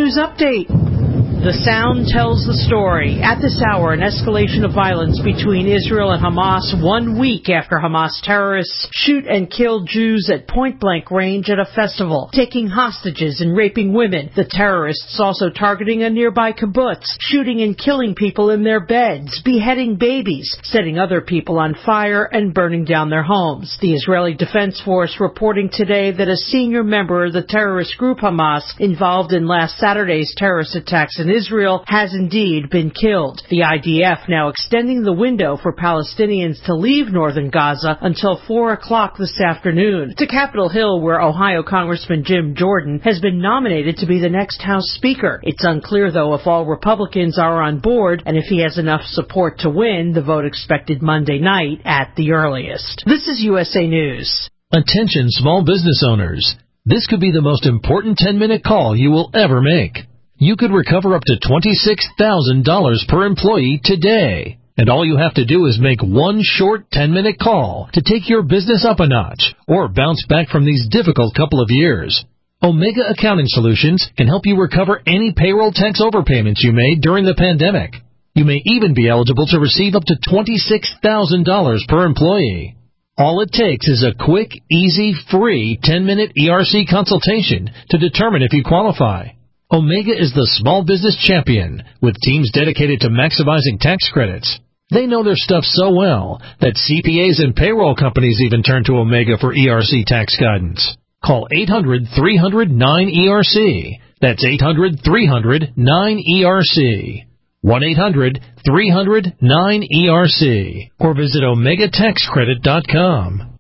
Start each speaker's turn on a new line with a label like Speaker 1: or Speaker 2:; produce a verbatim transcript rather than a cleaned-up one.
Speaker 1: News Update. The sound tells the story. At this hour, an escalation of violence between Israel and Hamas one week after Hamas terrorists shoot and kill Jews at point-blank range at a festival, taking hostages and raping women. The terrorists also targeting a nearby kibbutz, shooting and killing people in their beds, beheading babies, setting other people on fire, and burning down their homes. The Israeli Defense Force reporting today that a senior member of the terrorist group Hamas, involved in last Saturday's terrorist attacks in Israel, has indeed been killed. The I D F now extending the window for Palestinians to leave northern Gaza until four o'clock this afternoon. To Capitol Hill, where Ohio Congressman Jim Jordan has been nominated to be the next House Speaker. It's unclear, though, if all Republicans are on board and if he has enough support to win, the vote expected Monday night at the earliest. This is U S A News.
Speaker 2: Attention small business owners. This could be the most important ten-minute call you will ever make. You could recover up to twenty-six thousand dollars per employee today. And all you have to do is make one short ten-minute call to take your business up a notch or bounce back from these difficult couple of years. Omega Accounting Solutions can help you recover any payroll tax overpayments you made during the pandemic. You may even be eligible to receive up to twenty-six thousand dollars per employee. All it takes is a quick, easy, free ten-minute E R C consultation to determine if you qualify. Omega is the small business champion with teams dedicated to maximizing tax credits. They know their stuff so well that C P As and payroll companies even turn to Omega for E R C tax guidance. Call eight hundred, three hundred, nine E R C. That's eight hundred, three hundred, nine E R C. one eight hundred, three hundred, nine E R C. Or visit omega tax credit dot com.